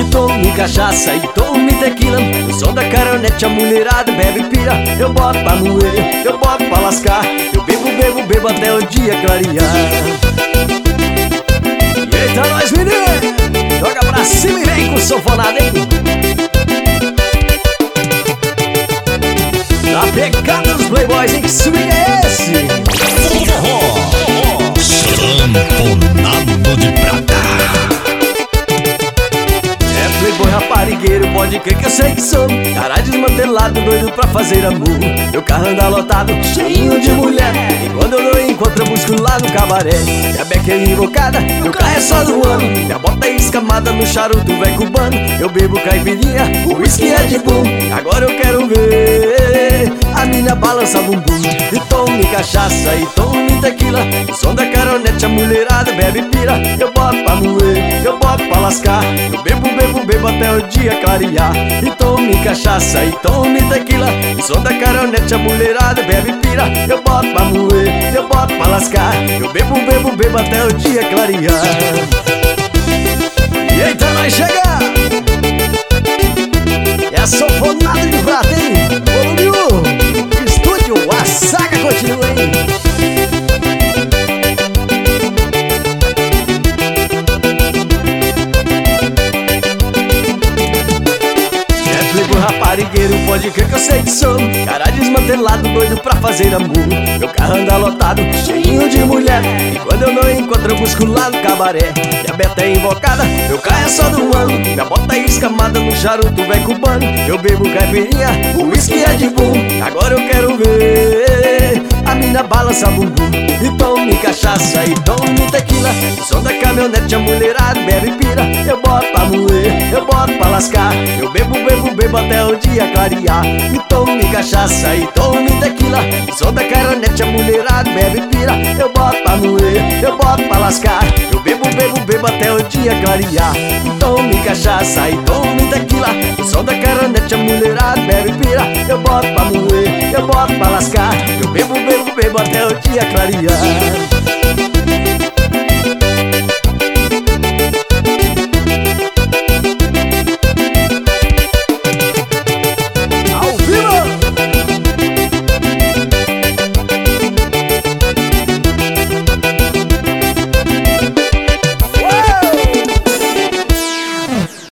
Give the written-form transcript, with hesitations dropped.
E tome cachaça e tome tequila. No som da caronete a mulherada bebe pira. Eu boto pra moer, eu boto pra lascar. Eu bebo, bebo, bebo até o dia clarear. E eita nós menino, joga pra cima e vem com sanfonada, hein? Na pegada dos playboys, hein? Que swing é esse? Sanfonado de prata. É playboy raparigueiro, pode crer que eu sei que sou. Cara desmantelado, doido pra fazer amor. Meu carro anda lotado, cheinho de mulher. E quando eu não encontro, eu busco lá no cabaré. Minha beca é invocada, meu carro é só do ano. Minha bota é escamada no charuto vai cubano. Eu bebo caipirinha, o whisky é de boom. Agora eu quero ver a mina balança bumbum. E tome cachaça e tome tequila. O som da caronete a mulherada bebe pira. Eu boto pra moer, eu boto pra lascar. Eu bebo, bebo, bebo até o dia clarear. E tome cachaça e tome tequila. O som da caronete a mulherada bebe pira. Eu boto pra moer, eu boto pra lascar. Eu bebo, bebo, bebo até o dia clarear. E eita, nós chega! É a sanfonada de prata, hein? Volume 1, estúdio, a saga continua, hein? Raparigueiro, pode crer que eu sei que sou. Cara desmantelado, doido pra fazer amor. Meu carro anda lotado, cheinho de mulher. E quando eu não encontro, eu busco lá no cabaré. Minha beta é invocada, meu carro é só do ano. Minha bota é escamada no charuto vai cubano. Eu bebo caipirinha, o whisky é de boom. Agora eu quero ver a mina balança bumbum. E tome cachaça e tome tequila. O som da caminhonete a mulherada bebe pira. Eu boto pra moer, eu boto pra lascar. Eu bebo, bebo, bebo até o dia clarear. E tome cachaça e tome tequila. O som da caronete a mulherada bebe pira. Eu boto pra moer, eu boto pra lascar. Eu bebo, bebo, bebo até o dia clarear. E tome cachaça e tome tequila. O som da caronete a mulherada bebe pira. Eu boto pra moer, eu boto pra lascar. Eu bebo, bebo, bebo até o dia clarear.